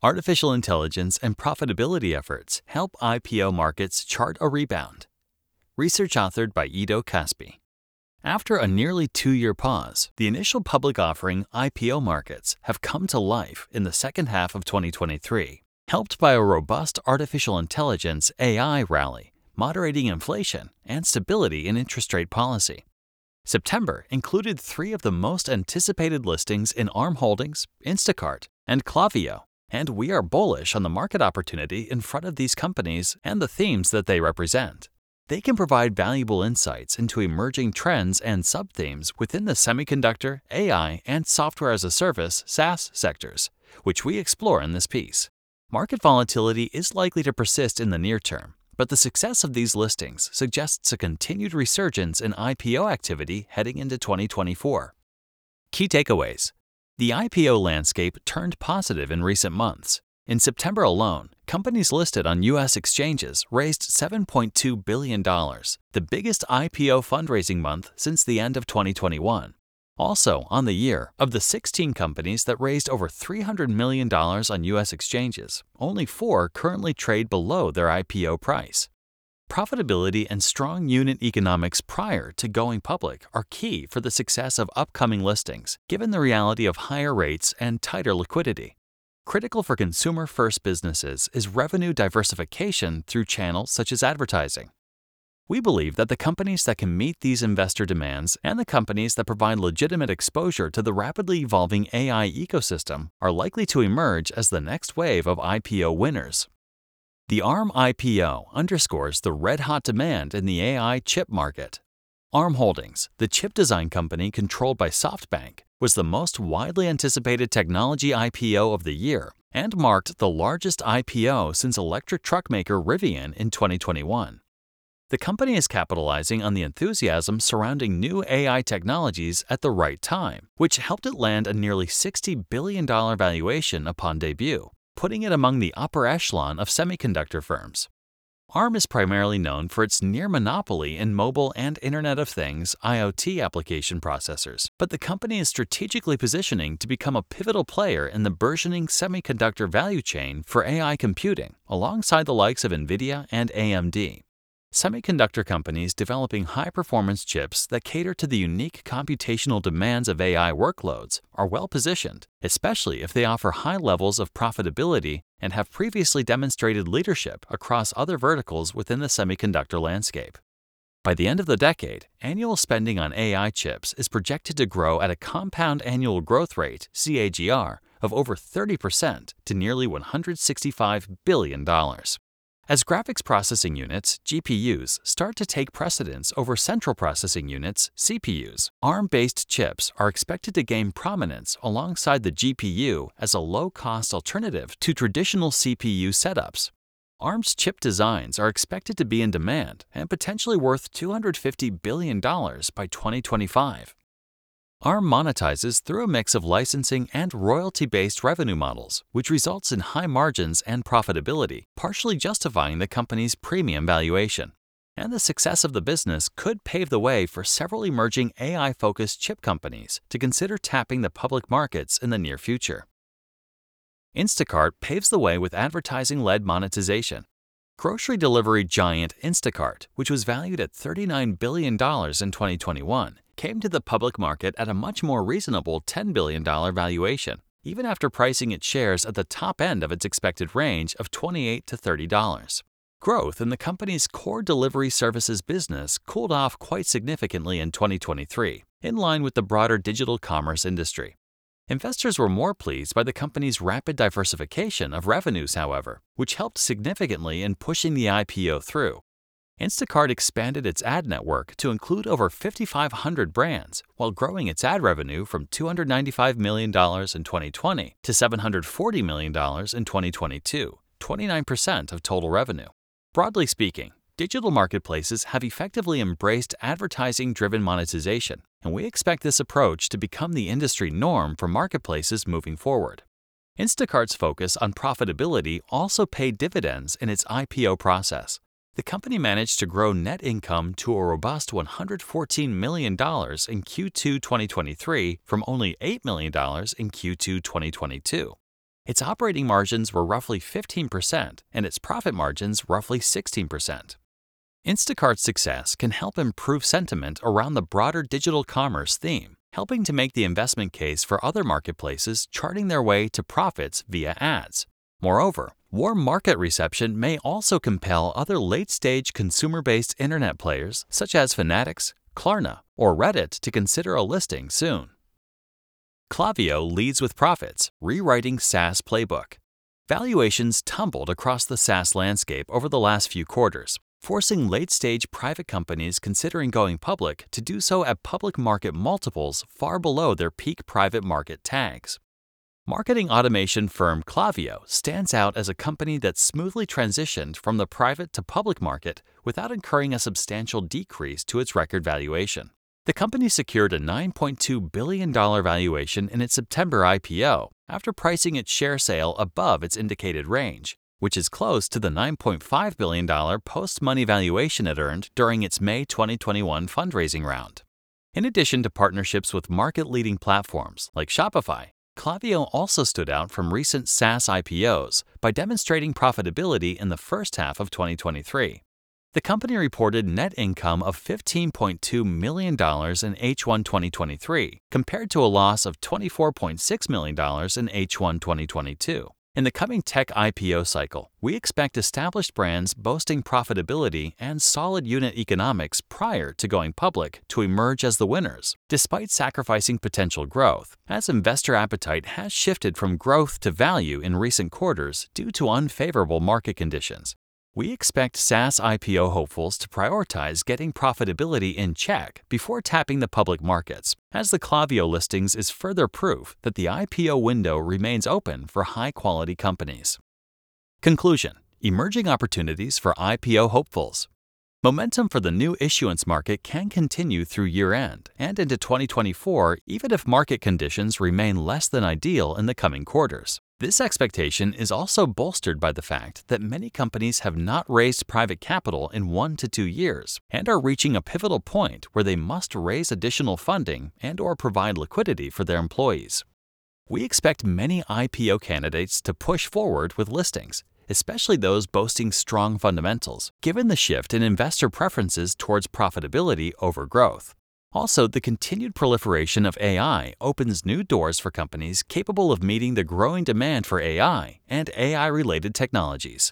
Artificial intelligence and profitability efforts help IPO markets chart a rebound. Research authored by Ido Caspi. After a nearly 2-year pause, the initial public offering IPO markets have come to life in the second half of 2023, helped by a robust artificial intelligence AI rally, moderating inflation, and stability in interest rate policy. September included 3 of the most anticipated listings in Arm Holdings, Instacart, and Klaviyo, and we are bullish on the market opportunity in front of these companies and the themes that they represent. They can provide valuable insights into emerging trends and sub-themes within the semiconductor, AI, and software-as-a-service (SaaS) sectors, which we explore in this piece. Market volatility is likely to persist in the near term, but the success of these listings suggests a continued resurgence in IPO activity heading into 2024. Key takeaways. The IPO landscape turned positive in recent months. In September alone, companies listed on U.S. exchanges raised $7.2 billion, the biggest IPO fundraising month since the end of 2021. Also, on the year, of the 16 companies that raised over $300 million on U.S. exchanges, only 4 currently trade below their IPO price. Profitability and strong unit economics prior to going public are key for the success of upcoming listings, given the reality of higher rates and tighter liquidity. Critical for consumer-first businesses is revenue diversification through channels such as advertising. We believe that the companies that can meet these investor demands and the companies that provide legitimate exposure to the rapidly evolving AI ecosystem are likely to emerge as the next wave of IPO winners. The ARM IPO underscores the red-hot demand in the AI chip market. ARM Holdings, the chip design company controlled by SoftBank, was the most widely anticipated technology IPO of the year and marked the largest IPO since electric truck maker Rivian in 2021. The company is capitalizing on the enthusiasm surrounding new AI technologies at the right time, which helped it land a nearly $60 billion valuation upon debut, putting it among the upper echelon of semiconductor firms. ARM is primarily known for its near monopoly in mobile and Internet of Things (IoT) application processors, but the company is strategically positioning to become a pivotal player in the burgeoning semiconductor value chain for AI computing, alongside the likes of NVIDIA and AMD. Semiconductor companies developing high-performance chips that cater to the unique computational demands of AI workloads are well-positioned, especially if they offer high levels of profitability and have previously demonstrated leadership across other verticals within the semiconductor landscape. By the end of the decade, annual spending on AI chips is projected to grow at a compound annual growth rate (CAGR) of over 30% to nearly $165 billion. As graphics processing units, GPUs, start to take precedence over central processing units, CPUs, ARM-based chips are expected to gain prominence alongside the GPU as a low-cost alternative to traditional CPU setups. ARM's chip designs are expected to be in demand and potentially worth $250 billion by 2025. ARM monetizes through a mix of licensing and royalty-based revenue models, which results in high margins and profitability, partially justifying the company's premium valuation. And the success of the business could pave the way for several emerging AI-focused chip companies to consider tapping the public markets in the near future. Instacart paves the way with advertising-led monetization. Grocery delivery giant Instacart, which was valued at $39 billion in 2021, came to the public market at a much more reasonable $10 billion valuation, even after pricing its shares at the top end of its expected range of $28 to $30. Growth in the company's core delivery services business cooled off quite significantly in 2023, in line with the broader digital commerce industry. Investors were more pleased by the company's rapid diversification of revenues, however, which helped significantly in pushing the IPO through. Instacart expanded its ad network to include over 5,500 brands, while growing its ad revenue from $295 million in 2020 to $740 million in 2022, 29% of total revenue. Broadly speaking, digital marketplaces have effectively embraced advertising-driven monetization, and we expect this approach to become the industry norm for marketplaces moving forward. Instacart's focus on profitability also paid dividends in its IPO process. The company managed to grow net income to a robust $114 million in Q2 2023 from only $8 million in Q2 2022. Its operating margins were roughly 15% and its profit margins roughly 16%. Instacart's success can help improve sentiment around the broader digital commerce theme, helping to make the investment case for other marketplaces charting their way to profits via ads. Moreover, warm market reception may also compel other late-stage consumer-based internet players such as Fanatics, Klarna, or Reddit to consider a listing soon. Klaviyo leads with profits, rewriting SaaS playbook. Valuations tumbled across the SaaS landscape over the last few quarters, forcing late-stage private companies considering going public to do so at public market multiples far below their peak private market tags. Marketing automation firm Klaviyo stands out as a company that smoothly transitioned from the private to public market without incurring a substantial decrease to its record valuation. The company secured a $9.2 billion valuation in its September IPO after pricing its share sale above its indicated range, which is close to the $9.5 billion post-money valuation it earned during its May 2021 fundraising round. In addition to partnerships with market-leading platforms like Shopify, Klaviyo also stood out from recent SaaS IPOs by demonstrating profitability in the first half of 2023. The company reported net income of $15.2 million in H1 2023, compared to a loss of $24.6 million in H1 2022. In the coming tech IPO cycle, we expect established brands boasting profitability and solid unit economics prior to going public to emerge as the winners, despite sacrificing potential growth, as investor appetite has shifted from growth to value in recent quarters due to unfavorable market conditions. We expect SaaS IPO hopefuls to prioritize getting profitability in check before tapping the public markets, as the Klaviyo listings is further proof that the IPO window remains open for high-quality companies. Conclusion: emerging opportunities for IPO hopefuls. Momentum for the new issuance market can continue through year-end and into 2024 even if market conditions remain less than ideal in the coming quarters. This expectation is also bolstered by the fact that many companies have not raised private capital in 1 to 2 years and are reaching a pivotal point where they must raise additional funding and/or provide liquidity for their employees. We expect many IPO candidates to push forward with listings, especially those boasting strong fundamentals, given the shift in investor preferences towards profitability over growth. Also, the continued proliferation of AI opens new doors for companies capable of meeting the growing demand for AI and AI-related technologies.